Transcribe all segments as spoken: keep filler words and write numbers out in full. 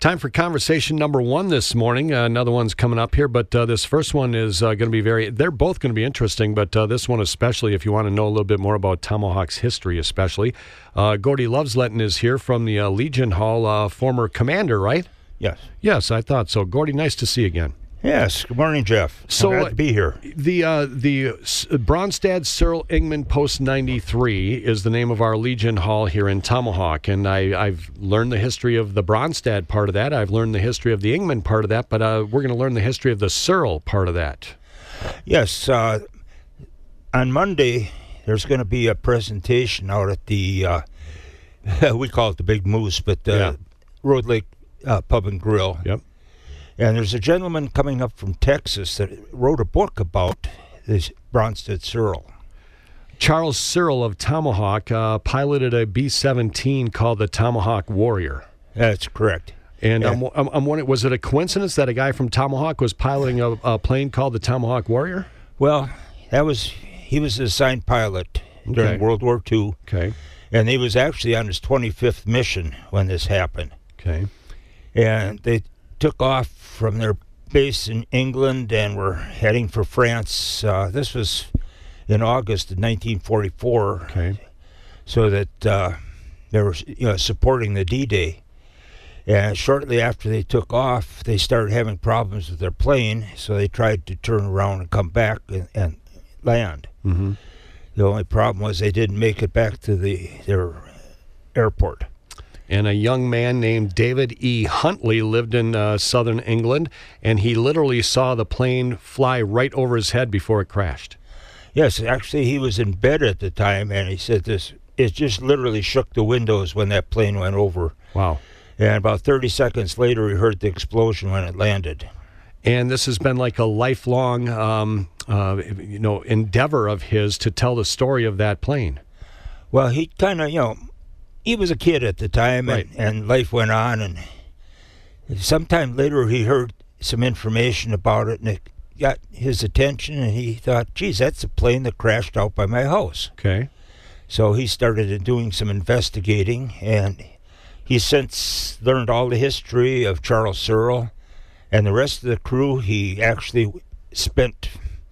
Time for conversation number one this morning. Uh, another one's coming up here, but uh, this first one is uh, going to be very, they're both going to be interesting, but uh, this one especially if you want to know a little bit more about Tomahawk's history especially. Uh, Gordy Lovesleten is here from the uh, Legion Hall, uh, former commander, right? Yes. Yes, I thought so. Gordy, nice to see you again. Yes. Good morning, Jeff. So, I'm glad to be here. The uh, the Bronstad Cyril Ingman Post ninety-three is the name of our Legion Hall here in Tomahawk, and I, I've learned the history of the Bronstad part of that. I've learned the history of the Ingman part of that, but uh, we're going to learn the history of the Cyril part of that. Yes. Uh, on Monday, there's going to be a presentation out at the, uh, we call it the Big Moose, but uh, Yeah. Road Lake uh, Pub and Grill. Yep. And there's a gentleman coming up from Texas that wrote a book about this Bronstad Cyril. Charles Cyril of Tomahawk uh, piloted a B seventeen called the Tomahawk Warrior. That's correct. And Yeah. I'm, I'm, I'm wondering, was it a coincidence that a guy from Tomahawk was piloting a, a plane called the Tomahawk Warrior? Well, that was he was an assigned pilot during Okay. World War Two, Okay. and he was actually on his twenty-fifth mission when this happened. Okay. And they took off from their base in England and were heading for France. Uh, this was in August of nineteen forty-four, Okay. so that uh, they were you know, supporting the D-Day. And shortly after they took off, they started having problems with their plane, so they tried to turn around and come back and, and land. Mm-hmm. The only problem was they didn't make it back to the their airport. And a young man named David E. Huntley lived in uh, southern England, and he literally saw the plane fly right over his head before it crashed. Yes, actually, he was in bed at the time, and he said this, it just literally shook the windows when that plane went over. Wow. And about thirty seconds later, he heard the explosion when it landed. And this has been like a lifelong, um, uh, you know, endeavor of his to tell the story of that plane. Well, he kind of, you know, he was a kid at the time, Right. and, and life went on, and sometime later he heard some information about it, and it got his attention, and he thought, geez, that's a plane that crashed out by my house. Okay. So he started doing some investigating, and he's since learned all the history of Charles Cyril and the rest of the crew. He actually spent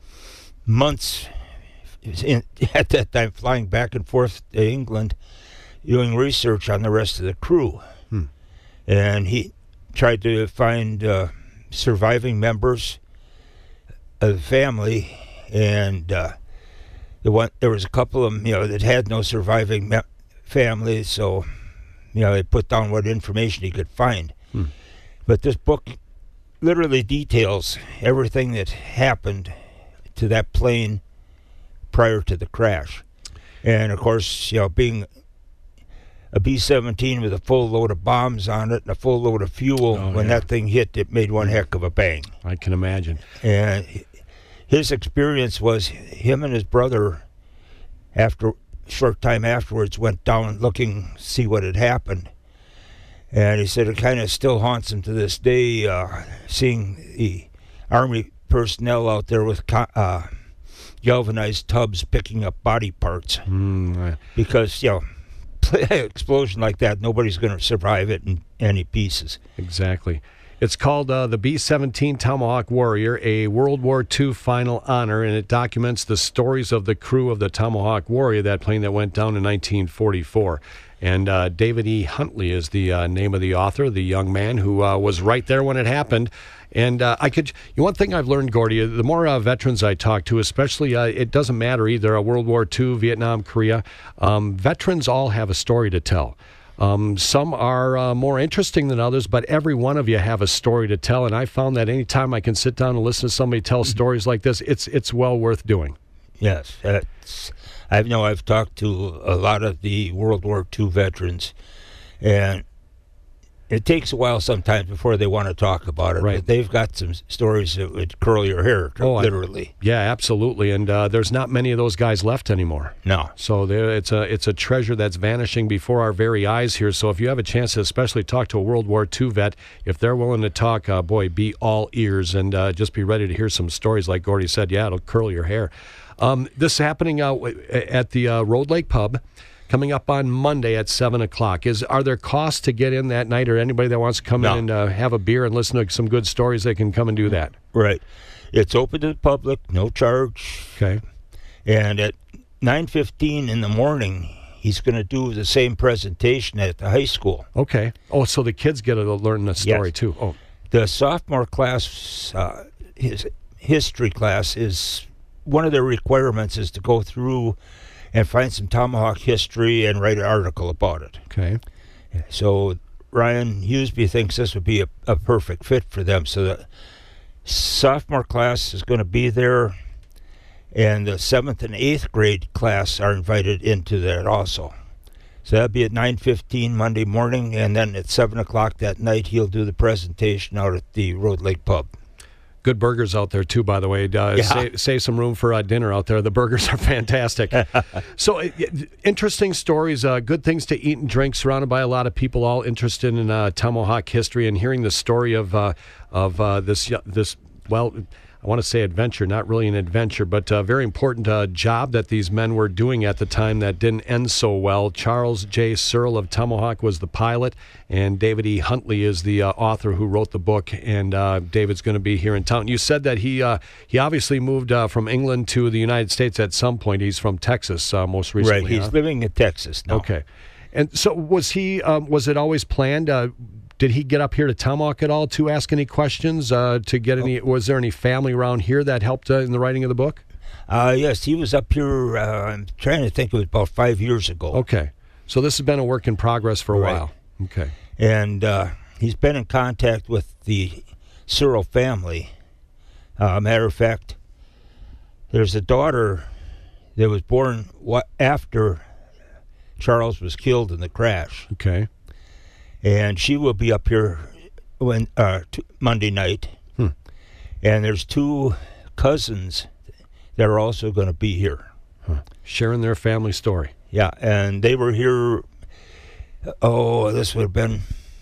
months in, at that time flying back and forth to England doing research on the rest of the crew. Hmm. And he tried to find uh, surviving members of the family, and uh, the one there was a couple of them, you know, that had no surviving me- families, so you know they put down what information he could find. Hmm. But this book literally details everything that happened to that plane prior to the crash, and of course, you know, being a B seventeen with a full load of bombs on it and a full load of fuel, Oh, when yeah. that thing hit, it made one heck of a bang. I can imagine. And his experience was him and his brother, after a short time afterwards, went down looking, see what had happened. And he said it kind of still haunts him to this day, uh, seeing the Army personnel out there with co- uh, galvanized tubs picking up body parts. Mm, Because, you know, explosion like that, nobody's going to survive it in any pieces. exactly. It's called uh, the B seventeen Tomahawk Warrior, a World War Two final honor, and it documents the stories of the crew of the Tomahawk Warrior, that plane that went down in nineteen forty-four. And uh, David E. Huntley is the uh, name of the author, the young man who uh, was right there when it happened. And uh, I could, you know, one thing I've learned, Gordy, the more uh, veterans I talk to, especially, uh, it doesn't matter either, uh, World War Two, Vietnam, Korea, um, veterans all have a story to tell. Um, some are uh, more interesting than others, but every one of you have a story to tell. And I found that anytime I can sit down and listen to somebody tell stories like this, it's it's well worth doing. Yes, that's, I know I've talked to a lot of the World War Two veterans, and it takes a while sometimes before they want to talk about it. Right. But they've got some stories that would curl your hair, Oh, I- literally. Yeah, absolutely. And uh, there's not many of those guys left anymore. No. So there, it's a it's a treasure that's vanishing before our very eyes here. So if you have a chance to especially talk to a World War Two vet, if they're willing to talk, uh, boy, be all ears and uh, just be ready to hear some stories like Gordy said. Yeah, it'll curl your hair. Um, this is happening uh, at the uh, Road Lake Pub. coming up on Monday at seven o'clock. Is Are there costs to get in that night, or anybody that wants to come No. in and uh, have a beer and listen to some good stories, they can come and do that? Right. It's open to the public, no charge. Okay. And at nine fifteen in the morning, he's going to do the same presentation at the high school. Okay. Oh, so the kids get to learn the story, Yes. too. Oh, The sophomore class, uh, his history class, is one of their requirements is to go through and find some Tomahawk history and write an article about it. okay. So Ryan Huseby thinks this would be a, a perfect fit for them. So the sophomore class is going to be there, and the seventh and eighth grade class are invited into that also. So that'll be at nine fifteen Monday morning, and then at seven o'clock that night he'll do the presentation out at the Road Lake Pub. Good burgers out there, too, by the way. Uh, Yeah. save, save some room for uh, dinner out there. The burgers are fantastic. So, uh, interesting stories, uh, good things to eat and drink, surrounded by a lot of people all interested in uh, Tomahawk history, and hearing the story of uh, of uh, this, this well, I want to say adventure, not really an adventure, but a very important uh, job that these men were doing at the time that didn't end so well. Charles J. Searle of Tomahawk was the pilot, and David E. Huntley is the uh, author who wrote the book, and uh, David's going to be here in town. You said that he uh, he obviously moved uh, from England to the United States at some point. He's from Texas uh, most recently. Right, he's huh? living in Texas now. Okay. And so was he, um, was it always planned? Uh, did he get up here to Tomahawk at all to ask any questions, uh, to get any, was there any family around here that helped uh, in the writing of the book? Uh, yes, he was up here, uh, I'm trying to think, it was about five years ago. Okay. So this has been a work in progress for a Right. while. Okay. And uh, he's been in contact with the Searle family. Uh, matter of fact, there's a daughter that was born wa- after Charles was killed in the crash, Okay. and she will be up here when uh, t- Monday night. Hmm. And there's two cousins that are also going to be here. Sharing their family story. Yeah, and they were here. Oh, this would have been,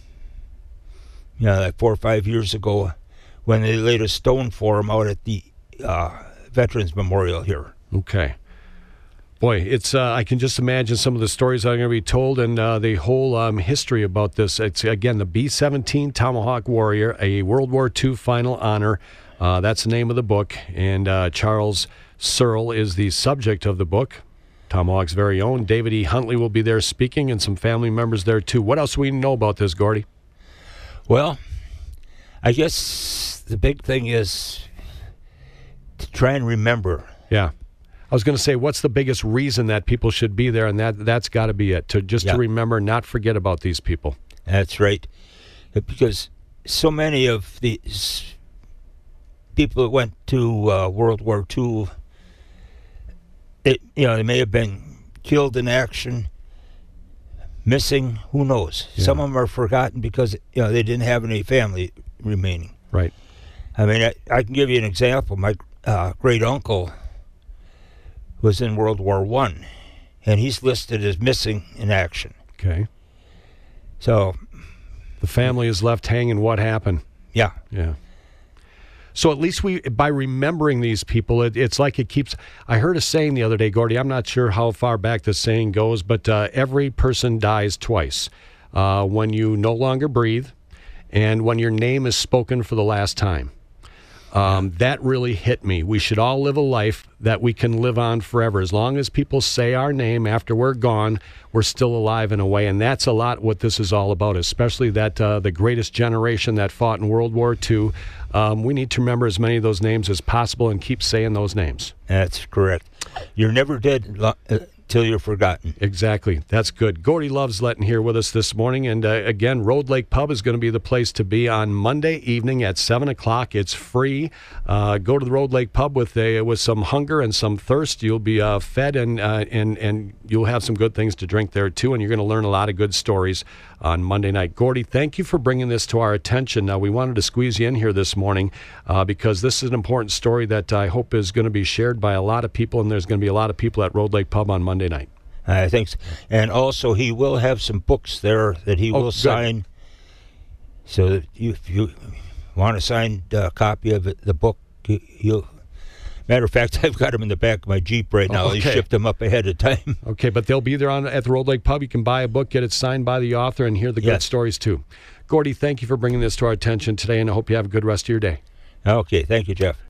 you know, like four or five years ago, when they laid a stone for him out at the uh, Veterans Memorial here. Okay. Boy, it's uh, I can just imagine some of the stories that are going to be told, and uh, the whole um, history about this. It's, again, the B seventeen Tomahawk Warrior, a World War Two final honor. Uh, that's the name of the book, and uh, Charles Searle is the subject of the book. Tomahawk's very own. David E. Huntley will be there speaking, and some family members there, too. What else do we know about this, Gordy? Well, I guess the big thing is to try and remember. Yeah. I was going to say, what's the biggest reason that people should be there, and that, that's got to be it, to just Yeah. to remember, not forget about these people. That's right. Because so many of these people that went to uh, World War Two, it, you know, they may have been killed in action, missing, who knows. Yeah. Some of them are forgotten because, you know, they didn't have any family remaining. Right. I mean, I, I can give you an example. My uh, great uncle was in World War One, and he's listed as missing in action. Okay. So, The family is left hanging. What happened? yeah. Yeah. So at least we, by remembering these people, it, it's like it keeps. I heard a saying the other day, Gordy. I'm not sure how far back the saying goes, but uh, every person dies twice. Uh, when you no longer breathe, and when your name is spoken for the last time. Um, that really hit me. We should all live a life that we can live on forever. As long as people say our name after we're gone, we're still alive in a way. And that's a lot what this is all about, especially that uh, the greatest generation that fought in World War Two. Um, we need to remember as many of those names as possible and keep saying those names. That's correct. You're never dead lo- uh, till you're forgotten. Exactly. That's good. Gordy Loves Letting here with us this morning. And uh, again, Road Lake Pub is going to be the place to be on Monday evening at seven o'clock. It's free. Uh, go to the Road Lake Pub with a, with some hunger and some thirst. You'll be uh, fed, and, uh, and, and you'll have some good things to drink there, too. And you're going to learn a lot of good stories on Monday night. Gordy, thank you for bringing this to our attention. Now, we wanted to squeeze you in here this morning uh, because this is an important story that I hope is going to be shared by a lot of people, and there's going to be a lot of people at Road Lake Pub on Monday night. I think so. And also, he will have some books there that he Oh, will good. sign. So that you, if you want a signed uh, copy of it, the book, you, you'll Matter of fact, I've got them in the back of my Jeep right now. Okay. They shipped them up ahead of time. Okay, but they'll be there on at the Road Lake Pub. You can buy a book, get it signed by the author, and hear the good Yes. stories too. Gordy, thank you for bringing this to our attention today, and I hope you have a good rest of your day. Okay, thank you, Jeff.